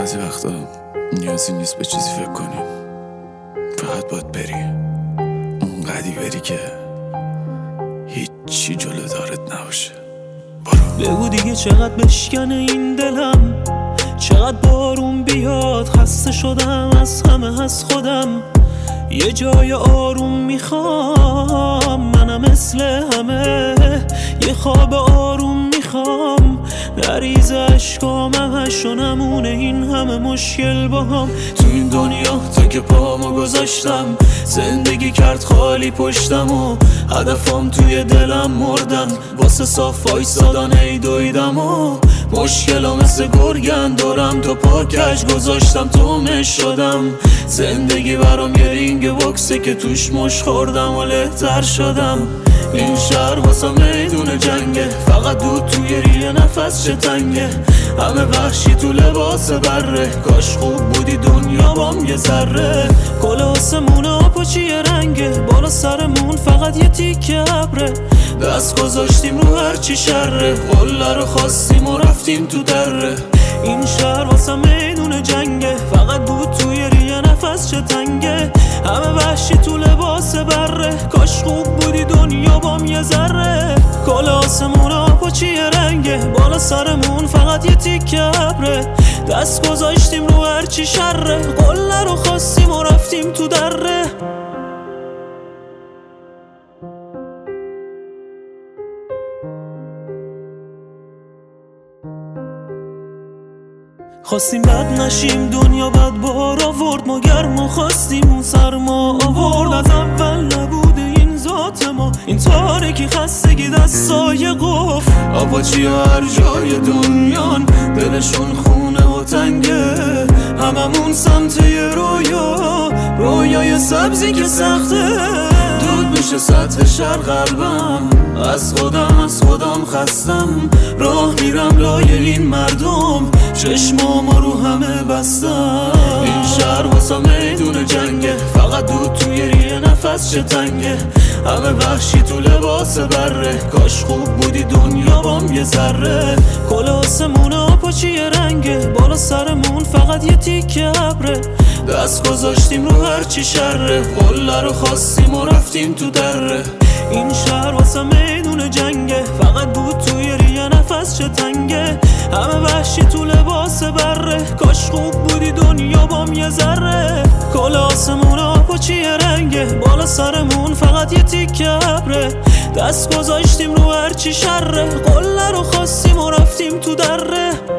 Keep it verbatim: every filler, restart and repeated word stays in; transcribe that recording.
بعضی وقتا نیازی نیست به چیزی فکر کنیم، فقط باید بری، اونقدی بری که هیچی جلو دارت نباشه. برو. بگو دیگه چقدر بشکنه این دلم، چقدر بارون بیاد، خسته شدم از همه از خودم، یه جای آروم میخوام، منم مثل همه یه خواب آروم میخوام، نریز عشقام همش و نمونه این همه مشکل با هم. تو این دنیا تا که پامو گذاشتم زندگی کرد خالی پشتم و هدفم توی دلم مردن، واسه صاف وایسادن ای دویدم و مشکلا مثل گرگن دورم تو پاکش گذاشتم تو مش شدم. زندگی برام یه رینگ بوکسه که توش مش خوردم و لهتر شدم. این شهر واسه میدون جنگه، فقط دود توی ریه نفس چه تنگه، همه وحشی تو لباس بره، کاش خوب بودی دنیا بام یه ذره. کل آسمون آب و چیه رنگه، بالا سرمون فقط یه تیکه ابره، دست گذاشتیم رو هرچی شره، قله رو خواستیم و رفتیم تو دره. این شهر واسه میدون جنگه، فقط دود توی ریه نفس چه تنگه، همه وحشی تو لباس بره، کاش خوب بودی دنیا بام یه ذره. کل آسمون آب و چیه رنگه، بالا سرمون فقط یه تیکه ابره، دست گذاشتیم رو هرچی شره، قله رو خواستیم و رفتیم تو دره. خواستیم بد نشیم دنیا بد بار آورد، ما گرما خواستیم اون سرما آورد، از اول نبوده این ذات ما، این تارکی خستگی دستای قفل. آپاچی ها هر جای دنیان دلشون خونه و تنگه، هممون سمت یه رویا، رویای سبزی که سخته، دود میشه سطح شهر قلبم، از خودم از خودم خستم، راه میرم لای این مردم، چشمام رو همه بستم. این شهر واسه میدون جنگه، فقط دود توی ریه نفس چه تنگه، همه وحشی تو لباس بره، کاش خوب بودی دنیا بام یه ذره. کل آسمون آب و چیه رنگه، بالا سرمون فقط یه تیکه ابره، دست گذاشتیم رو هرچی شره، قله رو خواستیم و رفتیم تو دره. این شهر واسه میدون جنگه، فقط دود توی ریه نفس چه تنگه، همه وحشی تو لباس بره، کاش خوب بودی دنیا بام یه ذره. کل آسمون آب و چیه رنگه، بالا سرمون فقط یه تیکه ابره، دست گذاشتیم رو هرچی شره، قله رو خواستیم و رفتیم تو دره.